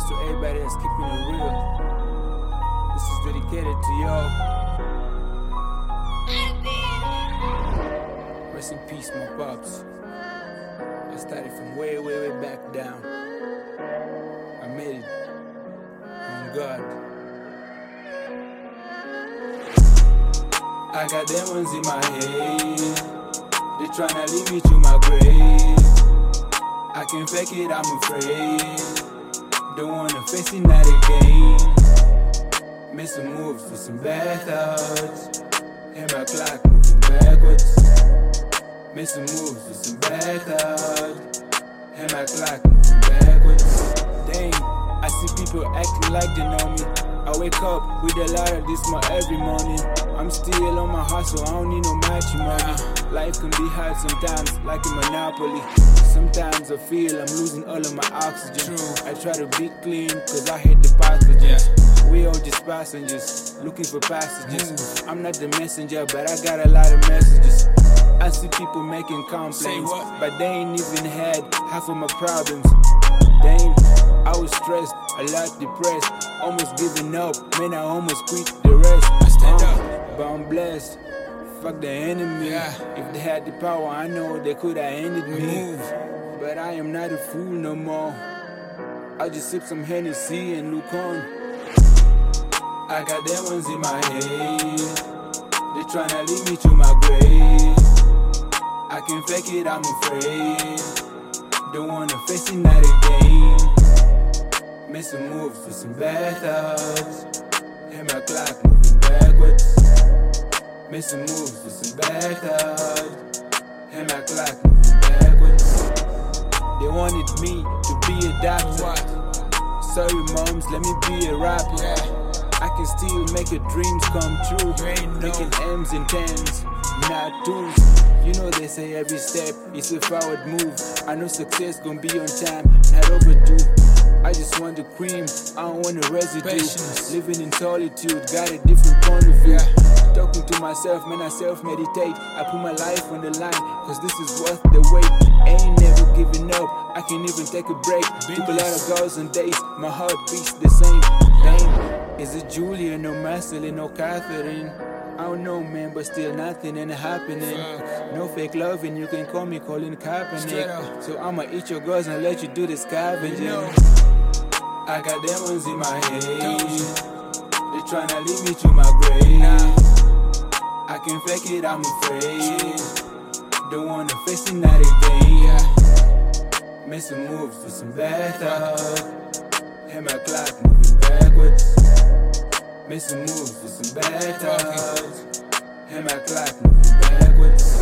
to everybody that's keeping it real. This is dedicated to y'all. Rest in peace, my pops. I started from way back down. I made it. On God. I got demons in my head. They tryna lead me to my grave. I can't fake it, I'm afraid. Don't wanna face it, not again. Made some moves with some bad thoughts. And my clock moving backwards. Made some moves with some bad thoughts. And my clock moving backwards. Dang, I see people acting like they know me. I wake up with a lot of this every morning. I'm still on my hustle, I don't need no matrimony. Life can be hard sometimes, like a monopoly. Sometimes I feel I'm losing all of my oxygen. I try to be clean, cause I hate the passages. We all just passengers, looking for passages. I'm not the messenger, but I got a lot of messages. I see people making complaints, but they ain't even had half of my problems. Damn, I was stressed, a lot depressed, almost giving up. Man, I almost quit the rest. I stand up, but I'm blessed. Fuck the enemy. If they had the power, I know they could have ended me. But I am not a fool no more. I just sip some Hennessy and look on. I got demons in my head. They tryna lead me to my grave. I can't fake it, I'm afraid. Don't wanna face it, not again. Made some moves with some bad thoughts. And my clock moving backwards. Made some moves with some bad thoughts. And my clock moving backwards. They wanted me to be a doctor. Sorry moms, let me be a rapper. I can still make your dreams come true. Making M's and 10s, not 2s. You know they say every step is a forward move. I know success gon' be on time, not overdue. I just want the cream, I don't want the residue. Living in solitude, got a different point of view. Talking to myself, man, I self-meditate. I put my life on the line, cause this is worth the wait. Ain't never giving up, I can even take a break. Took a lot of girls and dates, my heart beats the same. Damn, is it Julia, no Marceline, no Catherine? I don't know, man, but still nothing ain't happening. No fake loving, you can call me Colin Kaepernick. So I'ma eat your girls and let you do the scavenging. I got demons in my head. They tryna lead me to my grave. I can't fake it, I'm afraid. Don't wanna face it, not again. Made some moves with some bad thoughts. And my clock moving backwards. Made some moves with some bad thoughts. And my clock moving backwards.